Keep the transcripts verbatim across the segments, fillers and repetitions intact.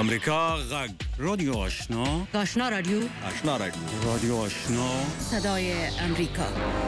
امریکا غږ رادیو آشنا آشنا رادیو آشنا رادیو رادیو آشنا صدای امریکا.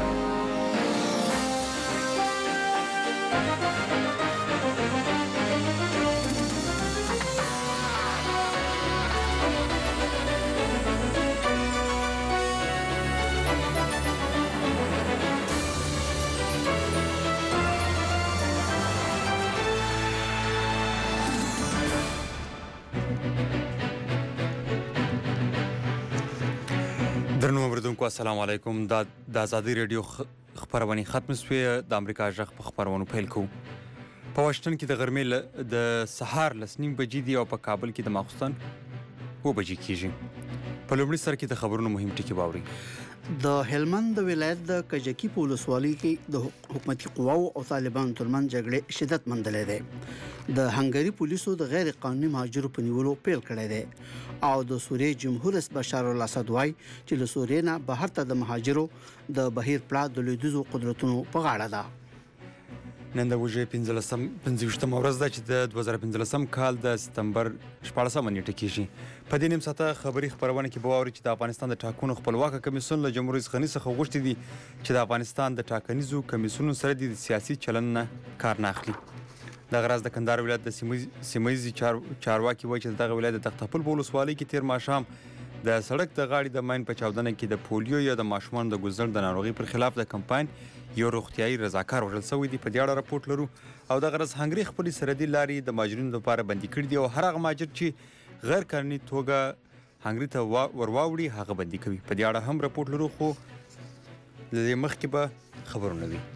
درنو اوریدونکو السلام علیکم. دا د ازادي رادیو خبرونه ختم شوې. د امریکا ژغ په خبرونو پیل کوو. په واشنګټن کې د غرمې د سهار لس نیم بجې دي او په کابل کې د ماخوستن اوه بجې کېږي. په لومړي سر کې د خبرونو مهم ټکي واورئ. د هلمند ولایت د کجکی په ولسوالۍ کې د حکومتي قواو او طالبانو ترمنځ جګړې شدت موندلې ده. د هنګري پولیسو د غیر قانوني مهاجرو په نیولو پیل کړی دی او د سوریې جمهور رئیس بشار الاسد وايي چې له سوریې نه بهر ته د مهاجرو د بهیر پلا د لویدیځو قدرتونو په غاړه ده. نن د وژې پنځلسم پنځویشتمه ورځ ده چې د دوه زره پنځلسم کال د سپتمبر شپاړسمه نیټه کېږي. په دې نیم ساعته خبري خبرونه کې به واورئ چې د افغانستان د ټاکنو خپلواکه کمیسیون له جمهور رئیس غني څخه غوښتي دي چې د افغانستان د ټاکنیزو کمیسیونونو سره د سیاسي چلن نه کار نه اخلي. دغه راز د کندهار ولایت د سیمه ییزې چارواکي وایي چې دغه ولایت د تختپل په ولسوالۍ کې تیر ماښام د سړک د غاړې د ماین په چاودنه کې د پولیو یا د ماشومانو د ګوزړ د ناروغۍ پر خلاف د کمپاین یو روغتیایي رضاکار وژل شوی دی. په دې اړه راپورټ لرو او دغه ورځ هنګري خپلې سرحدي لارې د مهاجرینو لپاره بندي کړي دي او هر هغه مهاجر چې غیر قانوني توګه هنګري ته ورواوړي هغه بندي کوي. په دې اړه هم راپورټ لرو خو له دې مخکې به خبرونه وي.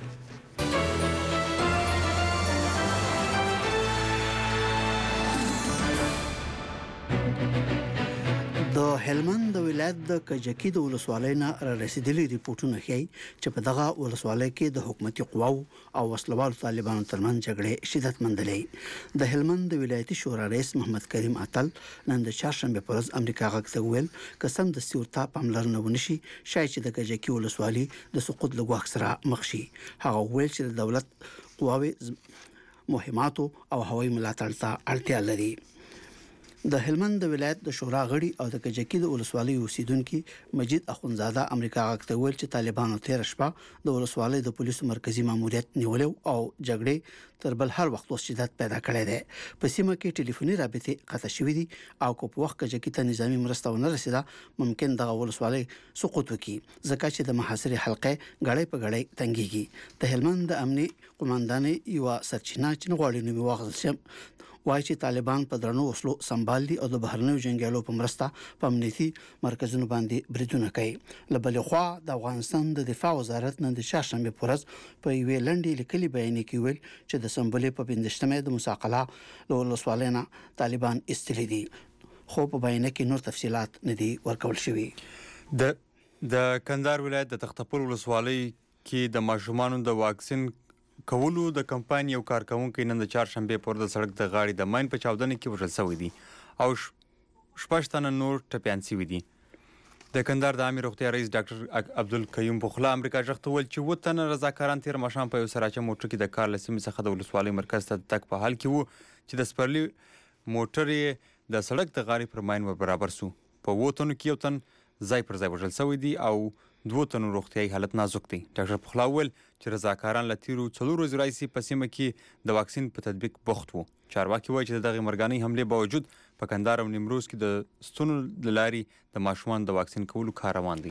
د هلمند د ولایت د کجکی د ولسوالۍ نه را رسیدلي ریپورتونه ښیي چې په دغه ولسوالۍ کې د حکومتي قواو او وسلوالو طالبانو ترمنځ جګړې شدت موندلې. د هلمند د ولایتي شورا رئیس محمد کریم اتل نن د چهارشنبې په ورځ امریکا غږ ته وویل که سمدستي ورته پاملرنه ونشي شاید چې د کجکی ولسوالۍ د سقوط له ګواښ سره مخ شي. هغه وویل چې د دولت قواوې مهماتو او هوایي ملاتړ ته اړتیا لري. د هلمند د ولایت د شورا غړي او د کجکی د ولسوالۍ اوسیدونکو مجید اخونزاده امریکا غږ ته ویل چې طالبانو تیر شپه د ولسوالۍ د پولیسو مرکزی ماموریت نیولو او جګړې تر بل هر وخت شدت پیدا کړی دی. په سیمه کې ټلیفوني رابطې قطع شوې دي او کو په وخت کجکی ته نظامی مرسته ونه رسیده ممکن دغه ولسوالۍ سقوط وکړي ځکه چې د محاصرې حلقه غړې په غړې تنګيږي. د هلمند د امني قوماندانې یو سرچینه چې غواړي نو واغل شم وایي چې طالبان په درنو وسلو سمبال دي او د بهرنیو جنگیالو په مرسته په امنیتي مرکزونو باندې بریدونه کوي. له بلې خوا د افغانستان د دفاع وزارت نن د چهارشنبې په ورځ په یوې لنډې لیکلي بیان کې ویل چې د سمبولې په پنځشتمه د مساقله له ولسوالۍ نه طالبان ایستلي دي خو په بیان کې نور تفصيلات نه دي ورکول شوي. د د کندهار ولایت د تختپل ولسوالۍ کې د ماشومانو د واکسین کولو د کمپاین یو کارکونکو نن د چهارشنبې پر د سړک د غاړې د ماین په چاودنه کې وژل شوی دی او شپږ تنه نور ټپیان شوي دي. د کندهار د عامه روغتیا رئیس ډاکټر عبدالقیوم بخلا امریکا ژغ ته ویل چې اووه تنه رضاکاران تیر ماښام په یو سراچه موټر کې د کار له سیمې څخه د ولسوالۍ مرکز ته تګ په حال کې وو چې د سپرلي موټر یې د سړک د غاړې پر ماین ور برابر شو. په اووه تنو کې یو تن ځای پر ځای وژل شوی دی او دوه تنو روغتیایي حالت نازک دی. ډاکټر بخلا ویل چې رضاکاران له تیرو څلور ورځو راهیسې په سیمه کې د واکسین په تطبیق بوخت وو. چارواکي وایي چې د دغې مرګانۍ حملې باوجود په کندهار او نیمروز کې د ستونو له لارې د ماشومانو د واکسین کولو کار روان دی.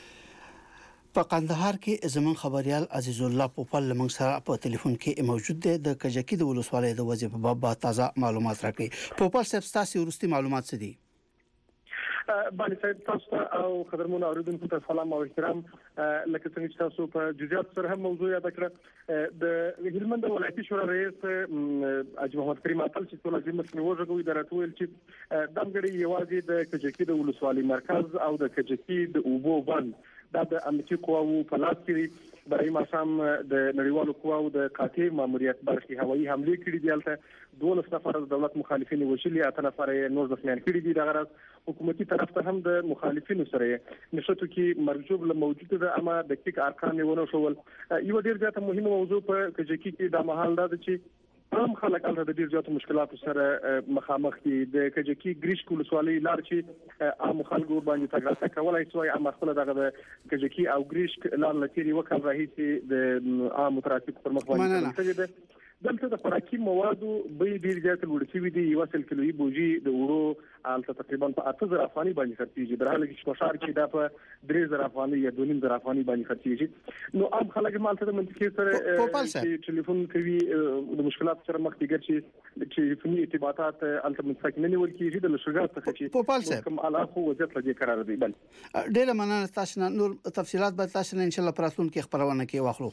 په کندهار کې زمون خبريال عزیز الله پوپل لمن سره په ټلیفون کې موجود دی. د کجکی د ولسوالۍ د وضعیت په باب تازه معلومات راکړي. پوپل صاحب تاسو ورستي معلومات څه دي؟ باندې صاحب تاسو او خبرونه اوریدونکو ته سلام او احترام. لکه څنګه چې تاسو په جزئیات سره هم موضوع یاد کړه د هلمند ولایتي شورا رئیس حاجی محمد کریم اتل چې ټول ځمکه مخنی وژغوي درته ویل چې دمګړي یوازې د کجکی د ولسوالۍ مرکز او د کجکی د اوبو بند دا د امنیتي قواو په لاس کې برای ماشام د نړیوالو قواو د قاطع ماموریت برخي هوایي حمله کړې دي. البته دولس نفر د دولت مخالفین وشلي اته نفر نور ځخمیان کړي دي. دغه راز حکومتي طرف ته هم د مخالفینو سره نشته کې مرجوب له موجوده د اما د دقیق ارقام ونه شول. یو ډیر ځکه مهمه موضوع په کجکی کې د محل ده چې عام خلک هلته د ډېر زیاتو مشکلاتو سره مخامخ دي. د کجکي ګریش ولسوالۍ لار چې عام خلکو باندې تګ راتګ کولای شوی، اما خپل دغه د کجکي او ګریش لار لتیری وکړ راهیسي د عام ترافیک پر مخ باندې شوی دی. دلته د خوراکي موادو به ډېر زیات لوړ شوي دي. یو سل کیلویي بوجي د وړو هلته تقریبا په اته زره افغانۍ باندې خرڅېږي، در حاله کې چې په ښار کې دا په درې زره افغانۍ یا دوه نیم زره افغانۍ باندې خرڅېږي. نو عام خلک هم هلته د منطقې سره ټلیفون کوي د مشکلات سره مخ دي، چې ټلیفوني ارتباطات هلته منطقه کې نه نیول کېږي د لشکرګاه څخه چې کوم علاقو وضعیت له دې قرار دی. بل ډېره مننه تاسو نه. نور تفصيلات به تاسو نه ان شاء الله پر راتلونکي خبرونه کې واخلو.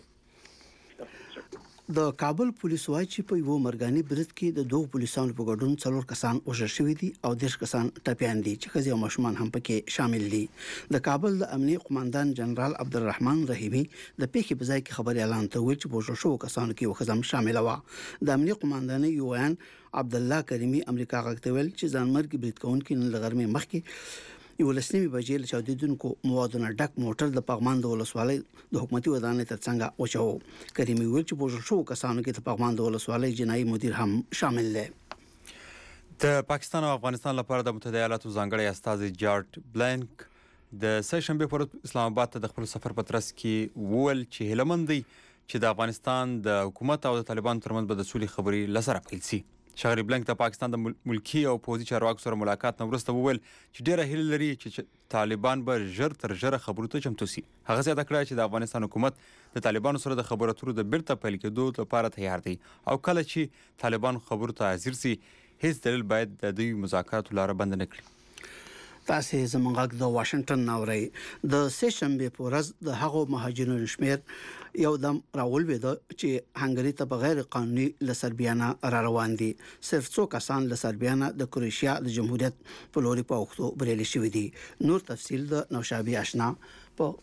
د کابل پولیس وایي چې په یو مرګاني برید کې د دوه پولیسانو په ګډون څلور کسان وژل شوي دي او دیرش کسان ټپیان دي چې ښځې او ماشومان هم پکې شامل دي. د کابل د امنیه قوماندان جنرال عبدالرحمن رحیمي د پیښې په ځای کې خبري اعلان ته ویل چې په وژل شوو کسانو کې یو ښځه هم شامله وه. د امنیه قوماندان یو ان عبد الله کریمي امریکا غږ ویل چې ځانمرګي برید کوونکي نن لغرمې مخکې یو لسنیمه بجې له چاودیدونکو موادونو ډک موټر د پغمان د ولسوالۍ د حکومتي ودانۍ ترڅنګ وچو. کریمي ویل چې په شو کسانو کې د پغمان د ولسوالۍ جنایي مدیر هم شامل دی. د پاکستان او افغانستان لپاره د متحده ایالاتو ځانګړی استازي جارټ بلانک د سه شنبه پر اسلام آباد ته د خپل سفر په ترڅ کې وویل چې هیلمند دی چې د افغانستان د حکومت او د طالبانو ترمنځ به د سولې خبرې لسره پیل شي. شغری بلنک د پاکستان د ملکی او پوځي چارواکو سره ملاقات نه وروسته وویل چې ډیره هیله لري چې طالبان به ژر تر ژره خبرو ته چمتو شي. هغه زیاته کړه چې د افغانستان حکومت د طالبانو سره د خبرو اترو د بیرته پیل کېدو لپاره تیار دی او کله چې طالبان خبرو ته حاضر شي هیڅ دلیل باید د دوی مذاکراتو لاره بند نه کړي. تاسو زمونږ د واشنگټن ناوري د سه شنبه په ورځ د هغو مهاجرینو شمیر یو دم راولوي چې هنګري ته بغیر قانوني له سربیانا را روان دي. صرف څو کسان له سربیانا د کروشیا د جمهوریت په لوري په وختو بریلي شوی دي. نور تفصیل د نوشابي آشنا په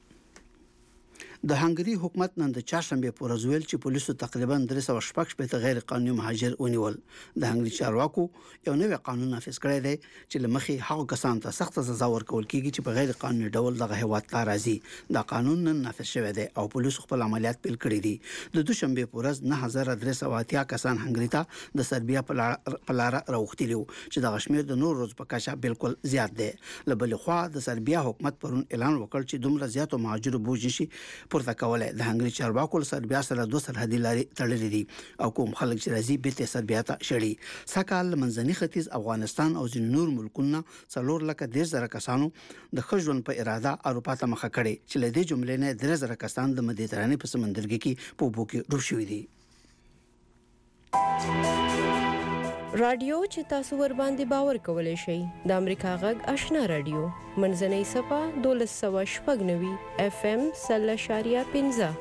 د هنګري حکومت نن د چهارشنبه په ورځ ویل چې پولیسو تقریبا درې سوه شپږ شپېته غیر قانوني مهاجر ونیول. د هنګري چارواکو یو نوی قانون نافذ کړی دی چې لمخې هغو کسانو ته سخت سزا ورکول کیږي چې په غیر قانوني ډول دغه هیواد ته راځي. دا قانون نن نافذ شوی دی او پولیسو خپل عملیات پیل کړي دي. د دوشنبه په ورځ نه هزار درې سوه اتیا کسان هنګري ته د سربیا په لار راوختلي چې د غشمیر د نور روز په کچه بالکل زیات دی. له بلې خوا د سربیا حکومت پرون اعلان وکړ چې دومره زیاتو مهاجرو بوج نشي پورته کولای. د هنګري چارواکو سربیا سره دوه سرحدي لارې تړلې دي او کوم خلک چې راځي بیرته سربیا ته شړي. سکهال منځني ختیځ افغانستان او ځینې نور ملکونه څلور لکه دېرش زره کسانو د ښه ژوند په اراده اروپا ته مخه کړې چې له دې جملې نه درې زره کسان د مدیترانې په سمندرګي کې په اوبو کې ډوب شوي دي. رادیو چې تاسو ور باندې باور کولای شئ د امریکا غږ آشنا رادیو منځنۍ صفه دولس سوه شپږ نوي اف ام سل اشاریه پنځه.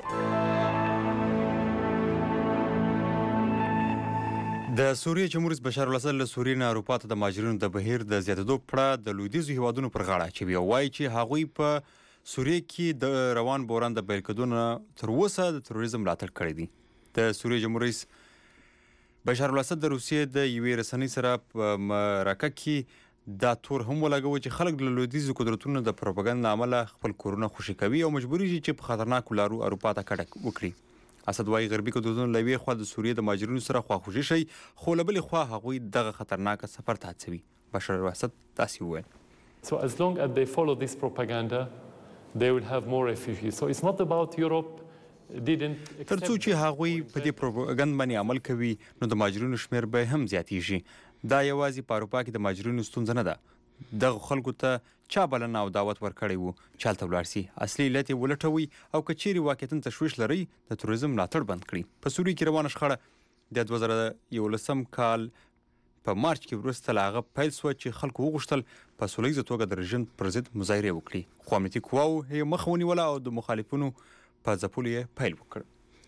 د سوریې جمهوریت بشار الاسد له سوریې نه اروپا ته د مهاجرینو د بهیر د زیاتېدو پړه د لویدیځو هیوادونو پر غاړه اچوي او وایي چې هغوی په سوریې کې د روان بحران د پیل کېدو نه تر اوسه د تروریزم ملاتړ کړی دی. د سوریې جمهوریت بشار الاسد د روسیې د یوې رسنۍ سره په مرکه کې دا تور هم ولګوي چې خلک له لویدیځو قدرتونو د پروپاګاندا له امله خپل کورونه خوشي کوي او مجبوري دي چې په خطرناکو لارو اروپا ته کډه وکړي. اسد وايي غربي قدرتونو له یوې خوا د سوریې د مهاجرینو سره خواخوږي شي خو له بلې خوا هغوی دغه خطرناکه سفر ته هڅوي. بشار الاسد داسې وویل. So as long as they follow this propaganda, they will have more refugees. So it's not about Europe. تر څو چې هغوی په دې پروپاګاندا باندې عمل کوي نو د مهاجرینو شمیر به هم زیاتیږي. دا یوازې په اروپا کې د مهاجرینو ستونزه نه ده. دغه خلکو ته چا بلنه او دعوت ورکړی وو چې هلته ولاړ سي، اصلي علت یې ولټوي او که چیرې واقعیتاً تشویش لرئ د توریزم ملاتړ بند کړي. په سوریې کې روانه شخړه د دوه زره یولسم کال په مارچ کې وروسته له هغه پیل شوه چې خلکو وغوښتل په سوله توګه د رژیم پر ضد مظاهرې وکړي خو امنیتي قواو یې مخه ونیوله او د مخالفینو په ځپلو یې پیل وکړ.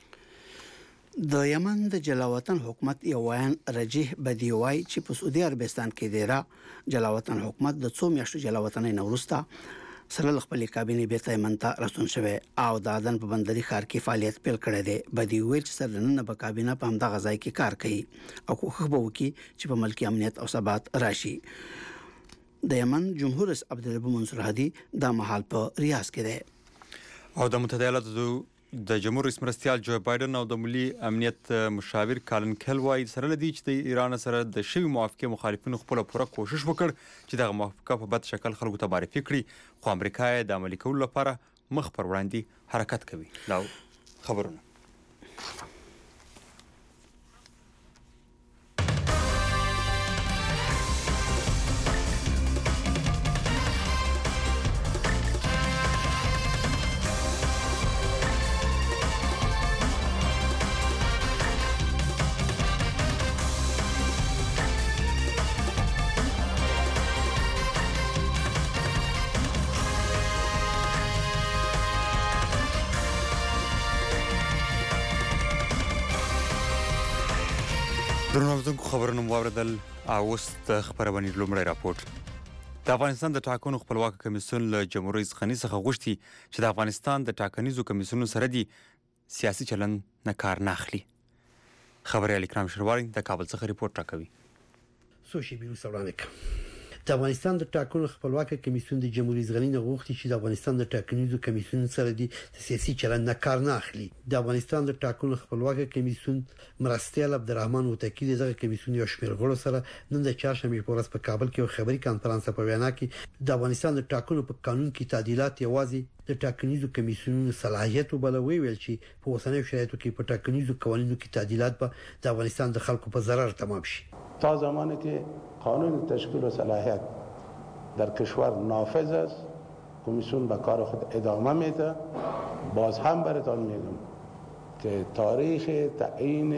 د یمن د جلاوطن حکومت یو ویان رجیح بدی وای چې په سعودي عربستان کې دیره جلاوطن حکومت د څو میاشتو جلاوطنۍ نه وروسته سره خپلې کابینې بیرته یمن ته راستون شوی او د عدن په بندري ښار کې فعالیت پیل کړی دی. بدی ویل چې سره نن په کابینه په همدغه ځای کې کار کوي او کوښښ به وکړي چې په ملکي امنیت او ثبات راشي. د یمن جمهور رئیس عبدالرب منصور هادي دا مهال په ریاض کې دی او د متحده ایالاتو د جمهور رئیس مرستیال جو بایدن او د ملي امنیت مشاور کالن کل وايي سره لدی چې د ایران سره د شوی موافقه مخالفینو خپل پوره کوشش وکړ چې دغه موافقه په بد شکل خلکو ته معرفي کړي خو امریکا یې د عملي کولو لپاره مخ پر وړاندې حرکت کوي. دا خبرونه درنوزونکو خبرونه مو واوریدل او اوس د خبرونې لومړی راپورټ. د افغانستان د ټاکنو خپلواکه کمیسیون له جمهور رئیس غني څخه غوښتي چې د افغانستان د ټاکنیزو کمیسیونونو سره دي سیاسي چلند نه کار نه اخلي. خبري اکرام شرواري د کابل څخه ریپورت راکوي. سوشي بیرو سلامک. د افغانستان د ټاکنو خپلواکه کمیسیون د جمهور رئیس غني نه غوښتي چې د افغانستان د ټاکنیزو کمیسیون سره د سیاسي چلند نه کار نه اخلي. د افغانستان د ټاکنو خپلواکه کمیسیون مرستیال عبدالرحمن وتکی دغه کمیسیون یو شمېر غړو سره نن د چهارشنبه په ورځ په کابل کې خبري کانفرنس په وینا کې د افغانستان د ټاکنو په قانون کې تعدیلات یوازې د ټاکنیزو کمیسیونونو صلاحیت وبلوي ویل چې په اوسنیو شرایطو کې په ټاکنیزو قوانینو کې تعدیلات به د افغانستان د خلکو په ضرر تمام شي. تا زمانی که قانون تشکیل و صلاحیت در کشور نافذ است کمیسیون به کار خود ادامه میده. باز هم براتون میگم که تاریخ تعیین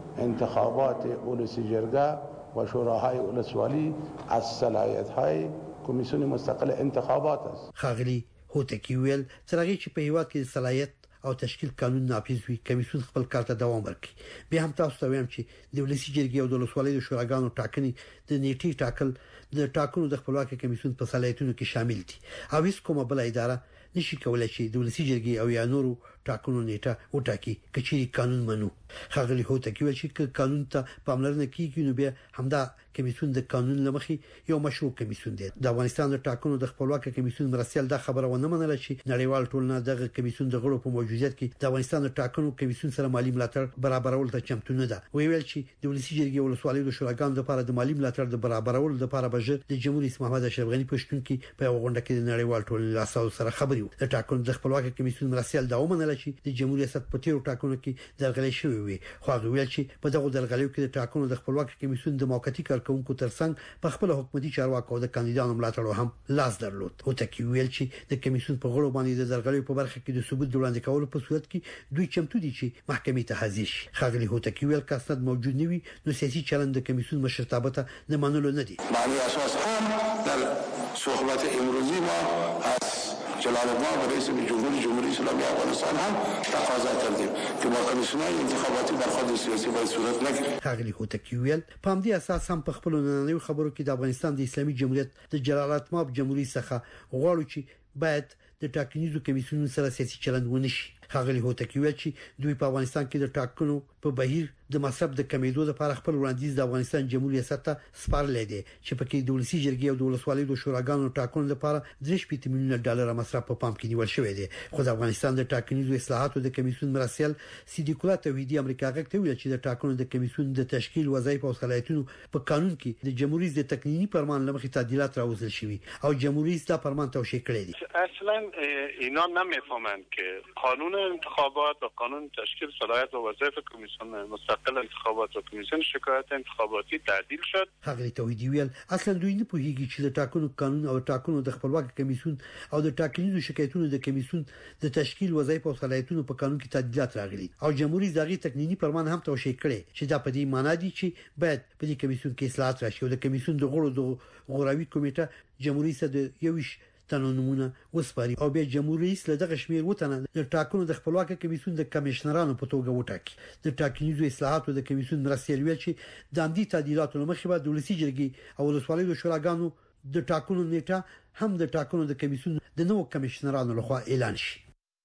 انتخابات اولسی جرگه و شوراهای اولسوالی از صلاحیت های کمیسیون مستقل انتخابات است. خاغلی هوتکی ویل ترغی چې په هیواد کې صلاحیت او تشکیل قانون نافذ وي کمیسیون خپل کار ته دوام ورکړي. بیا هم تاسو ته وایم چې د ولسی جرګې او د ولسوالۍ د شوراګانو ټاکنې د نیټې ټاکل د ټاکنو د خپلواکه کمیسیون په صلاحیتونو کې شامل دي او هیڅ کومه بل اداره نشي کولای چې د ولسی جرګې او یا نورو ټاکنو نیټه وټاکي کچېری قانون منو. خاغلی هوتکی ویل چې قانون ته پاملرنه کیږي نو بیا همدا کمیسیون د قانون لمخې یو مشروع کمیسیون دی. د افغانستان د ټاکنو د خپلواکه کمیسیون مرستیال دا خبره ونه منله چې نړیوال ټولنه دغه کمیسیون د غړو په موجودیت کې د افغانستان د ټاکنو کمیسیون سره مالی ملاتړ برابرول ته چمتو نه ده. ویل چې د ولسی جرګې او ولسوالۍ د شوراګانو لپاره د مالی ملاتړ د برابرولو لپاره به د جمهور رئیس محمد اشرف غني پښتون کې په غونډه کې د نړیوال ټولنې لاسو سره خبري وو. د ټاکنو د خپلواکه کمیسیون مرستیال دا ومنله چې د جمهور ریاست په تیرو ټاکنو کې درغلي شوې وي. خو هغه ویل چې په دغه درغلیو کې د ټاکنو د خپلواکه کمیسیون د موقتی کارکونکو ترڅنګ په خپل حکومتي چارواکو د کاندیدانو ملاتړ هم لاس درلود. او تکي ویل چې د کمیسیون په غړو باندې د درغلیو په برخه کې د ثبوت وړاندې کولو په صورت کې دوی چمتو دي چې محکمې ته حاضر شي. خاغلی هوتکی ویل که اسناد موجود نه وي نو سیاسي چلند د کمیسیون مشرتابه ته نه منلو نه دي. معنی اساس هم در صحبت امروزی ما از جلال الله رئیس جمهوری جمهوری اسلامی افغانستان هم تقاضا کردیم که با کمیسیون‌های انتخاباتی برخورد سیاسی باید صورت نگیرد. خاغلی هوتکی ویل په همدې اساس هم په خپل نننیو خبرو کې د افغانستان د اسلامي جمهوریت د جلالت ماب جمهوریت څخه غواړي چې باید د ټاکنیزو کمیسیونونو سره سیاسي چلند ونشي. خاغلی هوتکی ویل چې دوی په افغانستان کې د ټاکنو په بهیر د مصرف د کمیدو لپاره خپل وړاندیز د افغانستان جمهوریت ریاست ته سپارل دي چې پکې د ولسی جرګې او د ولسوالۍ د شوراګانو ټاکنو لپاره درې شپږ میلیونه ډالر مصرف په پام کې نیول شوی دی. خو د افغانستان د ټاکنیزو اصلاحاتو د کمیسیون مرستیال صدیق الله توحیدی امریکا غږ ته ویل چې د ټاکنو د کمیسیون د تشکیل وظایف او صلاحیتونو په قانون کې د جمهوریت د تقنینی فرمان لمخې تعدیلات راوستل شوی او جمهوریت دا فرمان توشیح کړی دی. اصلا اینا نمیفهمند که قانون انتخابات و قانون تشکیل صلاحیت و وظایف کمیسیون مستقل انتخابات و کمیسیون شکایت انتخاباتی تعدیل شد. خاغلی توحیدی ویل اصلا دوی نه پوهیږي چې د ټاکنو قانون او ټاکنو د خپلواکه کمیسیون او د ټاکنیزو شکایتونو د کمیسیون د تشکیل وظایف او صلاحیتونو په قانون کې تعدیلات راغلي او جمهوریت دغه تقنینی فرمان هم توشیح کړي چې دا په دې معنی دي چې باید په دې کمیسیون کې اصلاحات راشي او د کمیسیون د غړو د غوراوي کمیټه جمهوریت د یوش تنونمونه وسپاري او بیا جمهور رئیس له دغه شمیر وټنه د ټاکنو د خپلواکه کمیسیون د کمشنرانو په توګه وټاکي. د ټاکنیزو اصلاحاتو د کمیسیون مرستیال ویل چې د اندي تعدیلاتو لمخې به د ولسی جرګې او ولسوالۍ د شوراګانو د ټاکنو نیټه هم د ټاکنو د کمیسیون د نوو کمشنرانو لخوا اعلان شي.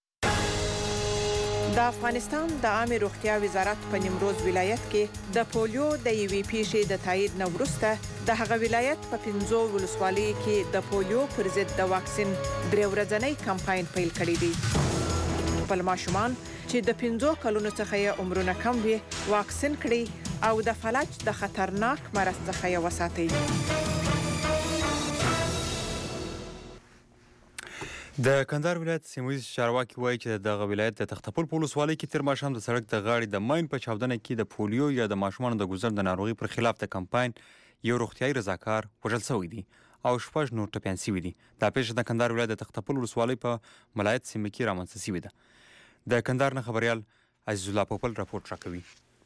د افغانستان د عامه روغتیا وزارت په نیمروز ولایت کې د پولیو د یوې پیښې د تایید نه وروسته د هغه ولایت په پنځو ولسوالۍ کې د پولیو پر ضد د واکسین درې ورځنی کمپاین پیل کړی دی. خپل ماشومان چې د پنځو کلونو څخه یې عمرونه کم وي واکسین کړي او د فلج د خطرناک مرض څخه یې وساتي. د کندهار ولایت سیمویز چارواکي وایي چې دغه ولایت د تختپل په ولسوالۍ کې تېر ماښام د سړک د غاړې د ماین په چاودنه کې د پولیو یا د ماشومانو د ګوزر د ناروغي پر خلاف د کمپاین یو روغتیايي رضاکار وژل شوی دی او شپږ نور ټپیان شوي دي. دا پیښه د کندهار ولایت د تختپل ولسوالۍ په ملایت سیمه کې رامنځته شوې ده. د کندهار نه خبریال عزیز الله پوپل راپورټ راکوي.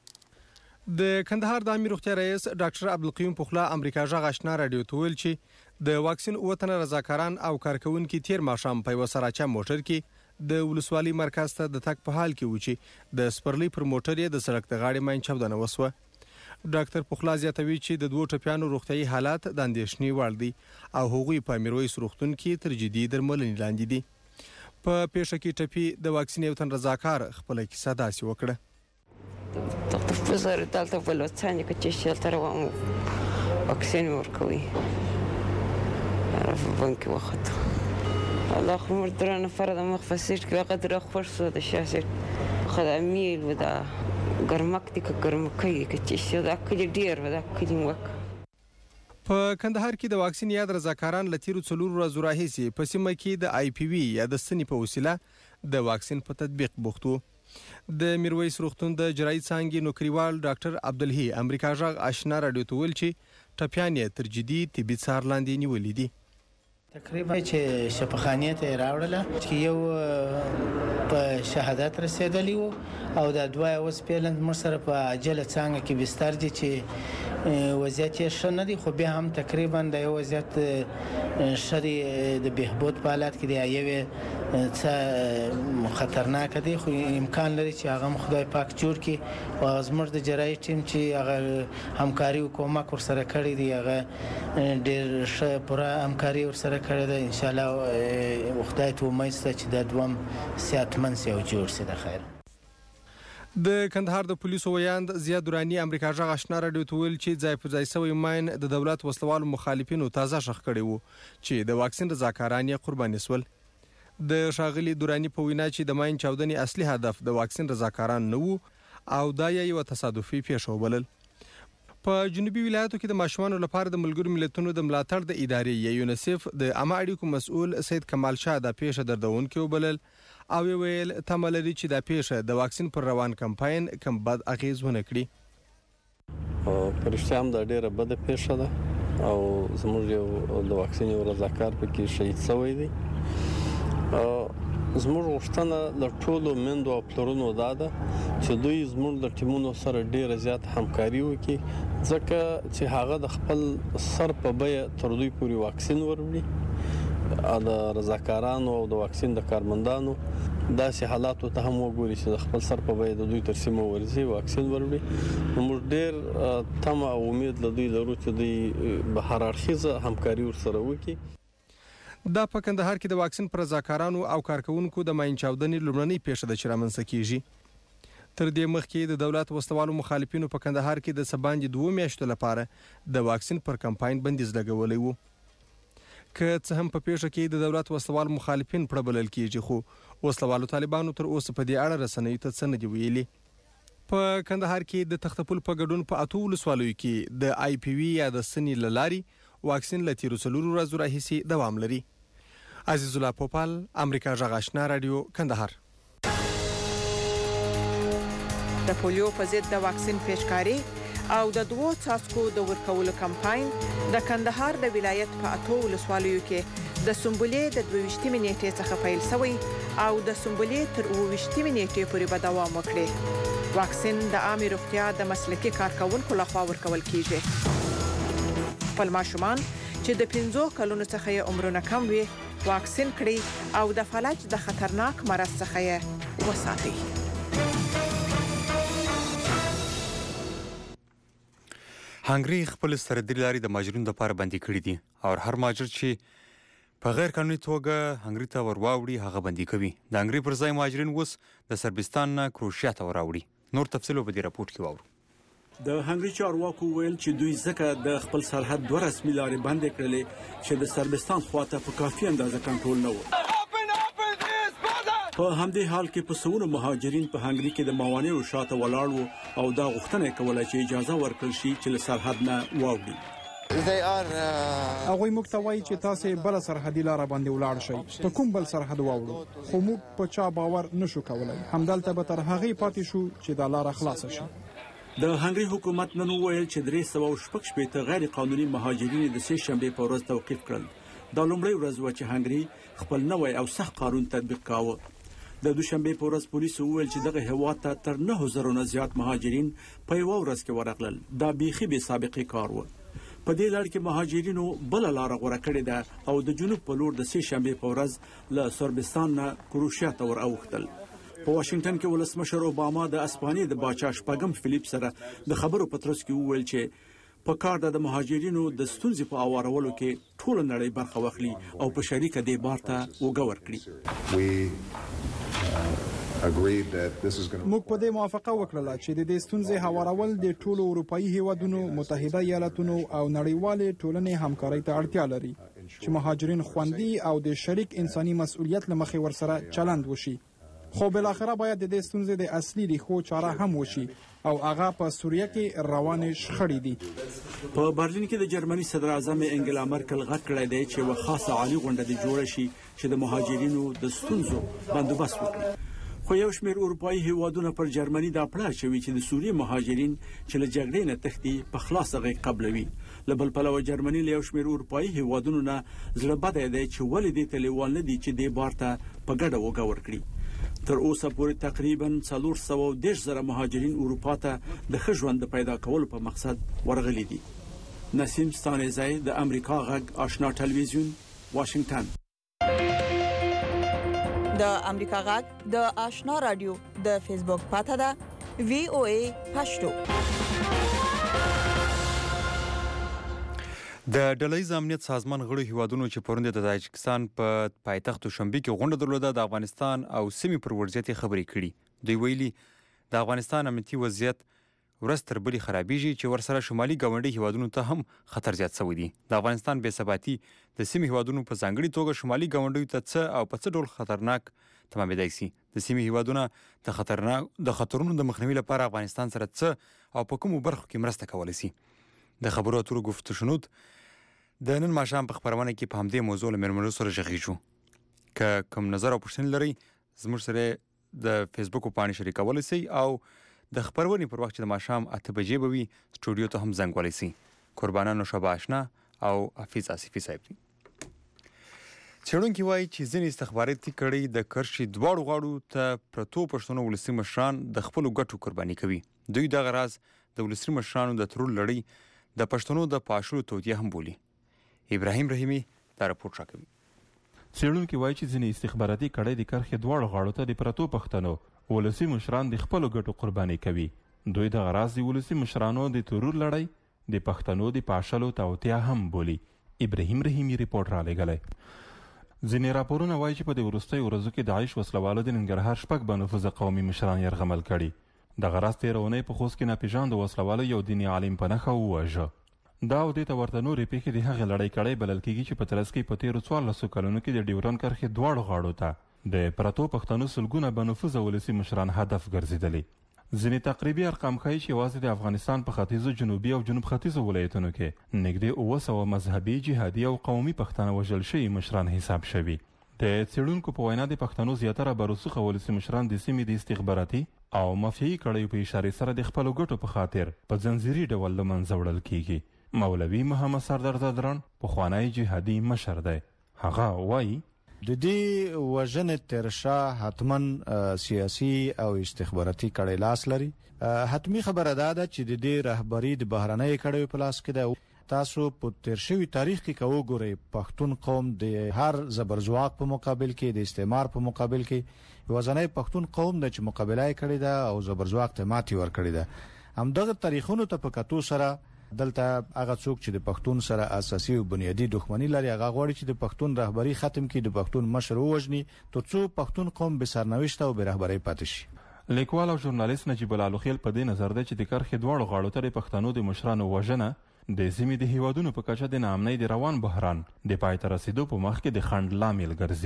د کندهار د عامه روغتیا رئیس ډاکټر عبدالقیوم پخلا امریکا غږ آشنا رادیو ته ویل چې د واکسین اووه تنه رضاکاران او کارکونکي تیر ماښام په یوه سراچه موټر کې د ولسوالۍ مرکز ته د تګ په حال کې و چې د سپرلۍ پر موټر یې د سړک د غاړې ماین چاودنه وسوه. ډاکټر پخلا زیاتوي چې د دوو ټپیانو روغتیايي حالات د اندېښنې وړ دي او هغوی په میرویس روغتون کې تر جدي درملنې لاندې دي. په پیښه کې ټپي د واکسین یو تن رضاکار خپله کیسه داسې وکړه. Pozor, dal to bilo canje kad će šelterovamo vakcinu ورکوي. عرف بنك وقت. الله خمر درنا فرد مخفسيش كلا قدر أخبر صوت الشاشة. خد أميل ودا قرمكتي كقرمكي كتشي ودا كل دير ودا كل وق. په کندهار کې د واکسین یاد رضاکاران لتیرو څلور ورځو راهیسې په سیمه کې د آی پی وی یا د ستنې په وسیله د واکسین په تطبیق بوختو. د میرویس روغتون د جراحي څانګې نوکریوال ډاکټر عبدالهی امریکا غږ آشنا رادیو ته ویل چې ټپیان یې تر جدي طبي څار لاندې نیولي دي. تقریبا چې شفاخانې ته راوړله چې یو په شهادت رسیدلی وو او د دوه اوس پیلند مر سره په عاجله څانګه کې بستر دي چې وضعیت یې ښه نه دی خو بیا هم تقریبا د یو وضعیت ښه دی د بهبود په حالت کې دی یوې څه خطرناک دی خو امکان لري چې هغه خدای پاک جوړ کړي او زموږ د جراحي ټیم چې هغه همکاري او کومک ورسره کړی دی هغه ډېر ښه پوره همکاري ورسره کړی ده. ان شاء الله خدای ته امید شته چې دا دوم صحتمند شي او جوړ شي د خیر. د کندهار د پولیسو ویاند زیاد دورانی امریکا غږ آشنا رادیو ته ویل چې ځای پر ځای سوی ماین د دولت وسلوالو مخالفینو تازه شخ کړی وو چې د واکسین رضاکاران یې قرباني سول. د ښاغلي دورانی په وینا چې د ماین چاودنې اصلي هدف د واکسین رضاکاران نه وو او دا یو تصادفي پیښه وبلل. په جنوبي ولایتو کې د ماشومانو لپاره د ملګرو ملتونو د ملاتړ د ادارې یا یونیسف د عامه اړیکو مسؤل سید کمال شاه د پیښه دردونکې وبلل او ویل تمه لري چې د پیښه د واکسین پر روان کمپاین کم بد اغیز ونه کړي. پرشته هم د ډیره بده پیښه ده او زموږ یو د واکسین یو رضاکار پکې شهید شوی دی. زموږ غوښتنه د ټولو میندو او پلرونو دا ده چې دوی زموږ د ټیمونو سره ډیره زیات همکاري وکړي ځکه چې هغه د خپل سر په بیه تر دوی پورې واکسین وروړي. د رضاکارانو او د واکسین د کارمندانو داسې حالاتو ته هم وګوري چې د خپل سر په بیه د دوی تر سیمه ورځي واکسین وروړي. نو موږ ډیر تمه او امید له دوی لرو چې دوی به هر اړخیزه همکاري ورسره وکړي. دا په کندهار کې د واکسین پر رضاکارانو او کارکونکو د ماین چاودنې لومړنۍ پیښه ده چې رامنځته کیږي. تر دې مخکې د دولت وسلوالو مخالفینو په کندهار کې د سباندې دوه میاشتو لپاره د واکسین پر کمپاین بندیز لګولی وو. که څه هم په پیښه کې د دولت وسلوالو مخالفین پړه بلل کیږي خو وسلوالو طالبانو تر اوسه په دې اړه رسنیو ته څه نه دي ویلي. په کندهار کې د تختپل په ګډون په اته ولسوالیو کې د آی پی وی یا د سنې له لارې واکسین له تیرو څلورو ورځو راهیسې دوام لري. عزیز الله پوپل امریکا غږ آشنا رادیو کندهار. د پولیو په ضد د واکسین پیشکاری او د دوو څاڅکو د ورکولو کمپاین د کندهار د ولایت په اته ولسوالیو کې د سنبلې د دوه ویشتمې نیټې څخه پیل شوی او د سنبلې تر اووه ویشتمې نیټې پورې به دوام وکړي. واکسین د عامه روغتیا د مسلکي کارکونکو لخوا ورکول کیږي. خپل ماشومان چې د پنځو کلونو څخه یې عمرونه کم وي واکسین کړي او د فلج د خطرناک مرض څخه یې وساتي. هنګري خپل سرحدي لارې د مهاجرینو لپاره بندي کړي دي او هر مهاجر چې په غیر قانوني توګه هنګري ته ورواوړي هغه بندي کوي. د هنګري پر ځای مهاجرین اوس د سربستان نه کروشیا ته وراوړي. نور تفصیل په دې راپورټ کې واورو. د هنګري چارواکو ویل چې دوی ځکه د خپل سرحد دوه رسمي لارې بندې کړلې چې د سربستان خواته په کافي اندازه کنټرول نه و. په همدې حال کې په سونو مهاجرین په هنګري کې د موانعو شاته ولاړ وو او دا غوښتنه کوله چې اجازه ورکړل شي چې له سرحد نه واوړي. هغوی موږ ته وایي چې تاسې بله سرحدي لاره باندې ولاړ شئ، په کوم بل سرحد واوړو، خو موږ په چا باور نشو کولی. همدلته به تر هغې پاتې شو چې دا لاره خلاصه شي. د هنګري حکومت نن وویل چې درې سوه شپږ شپېته غیر قانوني مهاجرین د سې شنبې په ورځ توقیف کړل. دا لومړی ورځ وه چې هنګري خپل نوی او سخت قانون تطبیق کاوه. د دوشنبې په ورځ پولیسو وویل چې دغه هېواد ته تر نهو زرو نه زیات مهاجرین په یوه ورځ کې ورغلل. دا بیخي بې سابقې کار و. په دې لړ کې مهاجرینو بله لاره غوره کړې ده او د جنوب په لور د سې شنبې په ورځ له سربستان نه کروشیا ته ور اوښتل. په واشنگټن کې ولسمشر اوباما د اسپانیې د باچا شپږم فلیپ سره د خبرو په ترڅ کې وویل چې په کار د مهاجرینو د ستونزې په اوارولو کې ټول نړۍ برخه واخلي او په شریکه دې بار ته اوږه ورکړي. موږ په دې موافقه وکړه چې د دې ستونزې هوارول د ټولو اروپایي هیوادونو، متحده ایالاتونو او نړیوالې ټولنې همکارۍ ته اړتیا لري چې مهاجرین خوندي او د شریک انساني مسؤلیت له مخې ورسره چلند وشي. خو بالاخره باید د دې ستونزې د اصلي ریښو چاره هم وشي او هغه په سوریه کې روانې شخړې دي. په برلین کې د جرمني صدر اعظم انګلا مرکل غږ کړی دی چې یوه خاصه عالي غونډه دې جوړه شي چې د مهاجرینو د ستونزو بندوبست وکړي. خو یو شمېر اروپایي هیوادونه پر جرمني دا پړه اچوي چې د سوریې مهاجرین چې له جګړې نه تښتي په خلاصه غږ قبلوي. له بل پلوه جرمني له یو شمېر اروپایي هیوادونو نه زړه بدی دی چې ولې دې ته لیوال نه دي چې دې بار ته په ګډه اوږه ورکړي. تر اوسه پورې تقریبا څلور سوه او دېرش زره مهاجرین اروپا ته د ښه ژوند د پیدا کولو په مقصد ورغلي دي. نسیم ستانیزی د امریکا غږ آشنا ټلویزیون، واشنگټن. د امریکا غږ د آشنا رادیو د فیسبوک پاته ده وی او ای پښتو. د ډلهییز امنیت سازمان غړو هیوادونو چې پرون د تاجکستان په پایتخت دوشنبه کې غونډه درلوده د افغانستان او سیمې پر وضعیت خبرې کړي. دوی ویلي د افغانستان امنیتي وضعیت ورځ تر بلې خرابېږي چې ورسره شمالي ګاونډي هیوادونو ته هم خطر زیات شوی دی. د افغانستان بې ثباتي د سیمې هیوادونو په ځانګړي توګه شمالي ګاونډیو ته څه او په څه ډول خطرناک تمامېدای شي. د سیمې هیوادونه د خطرناک د خطرونو د مخنیوي لپاره افغانستان سره څه او په کومو برخو کې مرسته کولی شي. د خبرو اترو گفت شنود د نن ماښام په خپرونه کې په همدې موضوع له مېرمنو سره غږیږو. که کوم نظر او پوښتنې لرئ زموږ سره د فیسبوک پاڼې شریکولی شئ او د خپرونې پر وخت چې د ماښام اته بجې به وي سټوډیو ته هم زنګ ولی شئ. قربانانو شبه آشنا او حفیظ آصفي صاحب دي. څېړونکي وایي چې ځینې استخباراتي کړۍ د کرښې دواړو غاړو ته پرتو پښتنو ولسي مشران د خپلو ګټو قرباني کوي. دوی دغه راز د ولسي مشرانو د ترور لړۍ د پښتنو د پاشلو توطیه هم بولي. ابراهیم رحیمي دا راپورټ راکوي. څېړونکي وایي چې ځینې استخباراتي کړۍ د کرښې دواړو غاړو ته د پرتو پښتنو ولسي مشران د خپلو ګټو قرباني کوي. دوی دغه راز د ولسي مشرانو د ترور لړۍ د پښتنو د پاشلو توطیه هم بولي. ابراهیم رحیمي ریپورټ را لېږلی. ځینې راپورونه وایي چې په دې وروستیو ورځو کې داعش وسلوالو د ننګرهار شپږ بنفوذه قومي مشران یرغمل کړي. دغه راز تېره اونۍ په خوست کې ناپېژانده وسلوالو یو دیني عالم په نښه وواژه. دا او دې ته ورته نورې پیښې د هغې لړۍ کړۍ بلل کېږي چې په ترڅ کې په تېرو څوارلسو کلونو کې د ډیورنډ کرښې دواړو غاړو ته د پرتو پښتنو سلګونه بنفوذه ولسي مشران هدف ګرځېدلي. ځینې تقریبي ارقام ښایي چې یوازې د افغانستان په ختیځو، جنوبي او جنوب ختیځو ولایتونو کې نږدې اووه سوه مذهبي، جهادي او قومي پښتانه وژل شوي مشران حساب شوي. د څېړونکو په وینا د پښتنو زیاتره برسوخه ولسي مشران د سیمې د استخباراتي او مافیایي کړیو په اشارې سره د خپلو ګټو په خاطر په ځنځیري ډول له منځه وړل کېږي. مولوي محمد سردار زدران پخوانی جهادي مشر دی. هغه وایي د دې وژنې ترشا حتما سیاسي او استخباراتي کړی لاس لري. حتمی خبره دا ده چې د دې رهبري د بهرنۍ کړیو په لاس کې ده. تاسو په تیر شوي تاریخ کې که وګورئ پښتون قوم د هر زبرځواک په مقابل کې، د استعمار په مقابل کې یوازینی پښتون قوم ده چې مقابله یې کړې ده او زبرځواک ته ماتې ورکړې ده. همدغه تاریخونو ته په کتو سره دلته هغه څوک چې د پښتون سره اساسي او بنیادی دښمنی لري هغه غواړي چې د پښتون رهبری ختم کړي، د پښتون مشر ووژني ترڅو پښتون قوم به سرنوشت او به رهبری پاتې شي. لیکوال او ژورنالیست نجیب العلوخیل په دې نظر دی چې د کرښې دواړو غاړو ته د پښتنو د مشرانو وژنه د سیمې د هیوادونو په کچه د ناامنۍ د روان بحران د پای ته رسیدو په مخ کې د خنډ لامل ګرځي.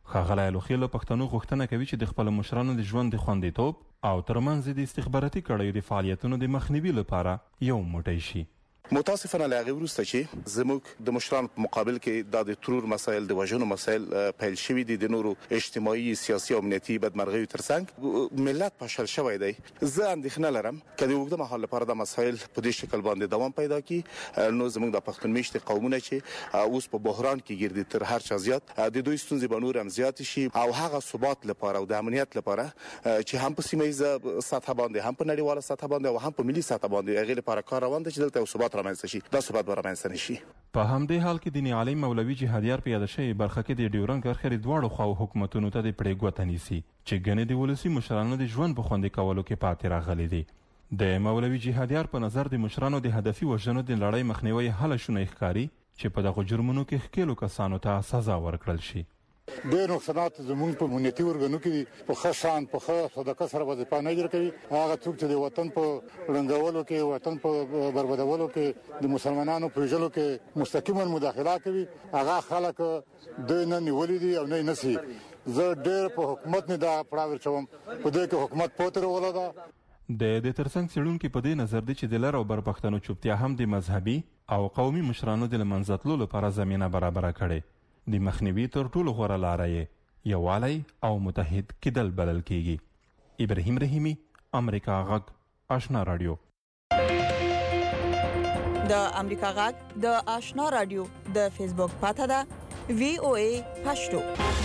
ښاغلی لوخي له پښتنو غوښتنه کوي چې د خپلو مشرانو د ژوند د خوندیتوب او ترمنځ د استخباراتي کړیو د فعالیتونو د مخنیوي لپاره یو موټی شي. متاسفانه له هغه وروسته چې زموږ د مشرانو په مقابل کې د د ترور مسایل د وژنو مسایل پیل شوي دي د نورو اجتماعي سیاسي او امنیتي بدمرغیو ترڅنګ ملت پاشل شوی دی. زه اندېښنه لرم که د اوږده مهال لپاره د مسایل په دې شکل باندې دوام پیدا کړي نو زموږ د پښتون میشتي قومونه چې اوس په بحران کې ګرځي تر هر چا زیات د دوی ستونزې به نور هم زیات شي او هغه ثبات لپاره او د امنیت لپاره چې هم په سیمه ییزه سطح باندې هم په نړیواله سطح باندې او هم په ملي سطح باندې هغه لپاره کار روان دی چې دلته ثبات رامنځته شي. دا ثبات به رامنځته نشي. په همدې حال کې د نیالي مولوي جهادیار په یاده شوې برخه کې د ډیورنډ کرښې دواړو خواو حکومتونو ته د پړې ګوته نیسي چې ګنې د ولسي مشرانو د ژوند په خوندي کولو کې پاتې راغلي دي. د مولوي جهادیار په نظر د مشرانو د هدفي وژنو د لړۍ مخنیوي هله شونی ښکاري چې په دغو جرمونو کې ښکېلو کسانو ته سزا ورکړل شي. ډېر نقصانات زموږ په امنیتي ارګانو کې په ښه شان په ښه صدقه سره وظیفه نه اجرا کوي. هغه څوک چې د وطن په ړنګولو کې وطن په بربادولو کې د مسلمانانو په وژلو کې مستقیما مداخله کوي هغه خلک دوی نه نیولي دي او نه یې نسي. زه ډېر په حکومت نه دا پړاو ورچوم په دې کې حکومت پوتره ولاده د د ترڅنګ څېړونکي په دې نظر دی چې د لر او بر پښتنو چوپتیا هم د مذهبي او قومي مشرانو د له منځه تلو لپاره زمینه برابره کړې. د مخنیوي تر ټولو غوره لاره یې یووالی او متحد کېدل بلل کېږي. ابراهیم رحیمي، امریکا غږ، آشنا راډیو. د امریکا غږ د آشنا راډیو د فیسبوک پاته ده وی او ای پښتو.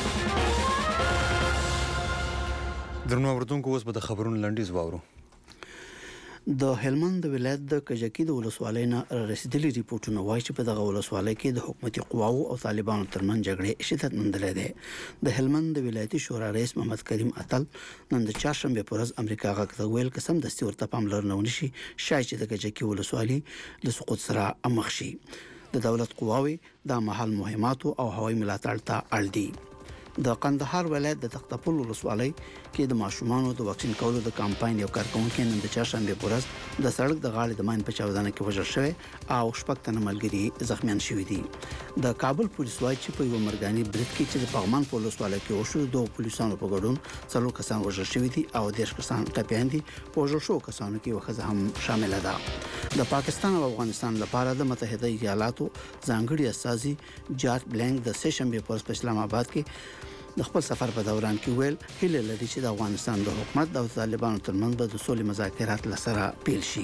درنو اوردونکو اوس به د خبرونو لنډیز واورو. د هلمند ولایت د کجکی د ولسوالۍ نه رسیدلي ریپورتونه وایي چې په دغه ولسوالۍ کې د حکومتي قواو او طالبانو ترمنځ جګړې شدت موندلې ده. د هلمند د ولایتي شورا رئیس محمد کریم اتل نن د چهارشنبه په ورځ امریکا غږ ته ویل چې سم دستي ورته پاملرنه ونشي شاید چې د کجکی ولسوالۍ له سقوط سره مخ شي. د دولت قواوي د محل مهماتو او هوایي ملاتړ ته اړ دي. د قندهار ولایت د تختپل ولسوالۍ کې د ماشومانو د واکسین کولو د کمپاین یو کارکونکو نن د چهارشنبه په ورځ د سړک د غاړې د ماین په چاودنه کې وژل شوی او شپږ تنه ملګري زخمیان شوي دي. د کابل پولیس وایي چې په یو مرګاني برید کې چې د پغمان په ولسوالۍ کې وشو دوه پولیسانو په ګډون څلور کسان وژل شوي دي او دېرش کسان ټپیان دي. په وژل شوو کسانو کې یوه ښځه هم شامله ده. د پاکستان او افغانستان لپاره د متحده ایالاتو ځانګړي استازي جارج بلنګ د سه شنبه په ورځ په اسلام آباد کې د خپل سفر په دوران کې ویل هیله لري چې د افغانستان د حکومت او طالبانو ترمنځ به د سولې مذاکرات لسره پیل شي.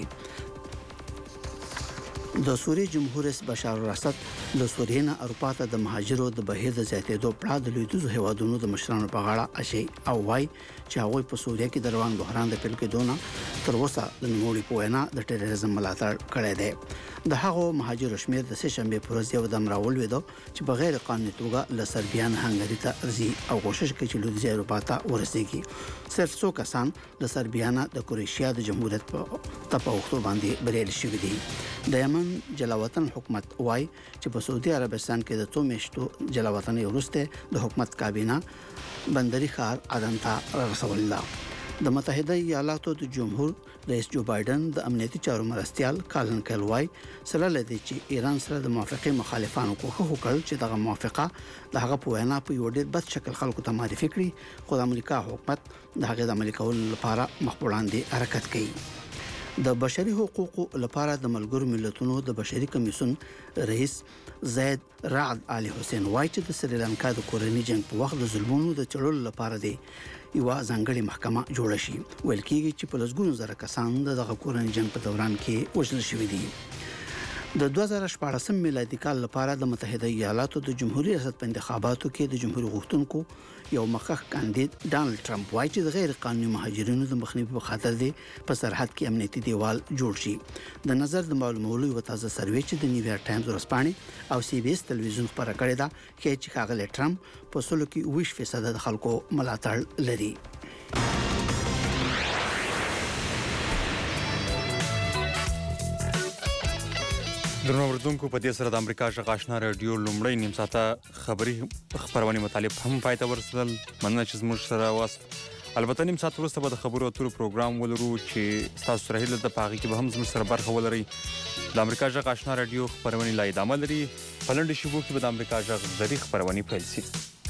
د سوریې جمهور رئیس بشار الاسد د سوریې نه اروپا ته د مهاجرو د بهیر د زیاتېدو پړاو د لویدیځو هیوادونو د مشرانو په غاړه اچي او وايي چې هغوی په سوریه کې د روان بحران د پیل کېدو نه تر اوسه د نوموړي په وینا د ټیرریزم ملاتړ کړی دی. د هغو مهاجرو شمېر د سه شنبې په ورځ یو دم راولوېدو چې په غیر قانوني توګه له سربیا نه هنګري ته ځي او کوشش کوي چې لویدیځې اروپا ته ورسېږي. صرف څو کسان د سربیا نه د کروشیا د جمهوریت په تپاوښتو باندې بریالي شوي دي. د یمن جلاوطن حکومت وايي چې په سعودي عربستان کې د څو میاشتو جلاوطن وروسته د حکومت کابینه بندري ښار عدن ته رسول الله. د متحده ایالاتو د جمهور رئیس جو بایدن د امنیتي چارو مرستيال کالن کلوای سره لدی چې ایران سره د موافقه مخالفانو کوښښ وکړ چې دغه موافقه د هغه په وینا په یو ډېر بد شکل خلکو ته معرفي کړي خو د امریکا حکومت د هغه د عملي کولو لپاره مخ وړاندې حرکت کوي. د بشري حقوقو لپاره د ملګرو ملتونو د بشري کمیسیون رئیس زید رعد علي حسین وایي چې د سریلانکا د کورنۍ جنگ په وخت د ظلمونو د چړلو لپاره دی یو ځانګړي محکمه جوړه شي. ویل کېږي چې په لسګونو زره کسان دغه کورنۍ جنگ په دوران کې وژل شوي دي. د دوه زره شپاړسم میلادي کال لپاره د متحده ایالاتو د جمهوریت ریاست په انتخاباتو کې د جمهوریت غوښتونکو یو مخکښ کاندید ډانلډ ټرمپ وایي چې د غیر قانوني مهاجرینو د مخنیوي په خاطر دی په سرحد کې امنیتي دیوال جوړ شي. د نظر د معلومولو یو تازه سروې چې د نیویارک ټایمز ورځپاڼې او سی بي اس تلویزیون خبره کړې ده کې چې ښاغلی ټرمپ په سلو کې اووه فیصد د خلکو ملاتړ لري. درنو اوردونکو په دې سره د امریکا غږ آشنا رادیو لومړی نیم ساعته خبري خبرونه مطالب هم پای ته ورسېدل. مننه چې زموږ سره واست. البته نیم ساعت وروسته به د خبرو اترو پروګرام ولرو چې ستاسو سره هیله ده په هغې کې به هم زموږ سره برخه ولرئ. د امریکا غږ آشنا رادیو خبرونې لا ادامه لري. په لنډو شېبو کې به د امریکا غږ زري خبرونې پیل شي.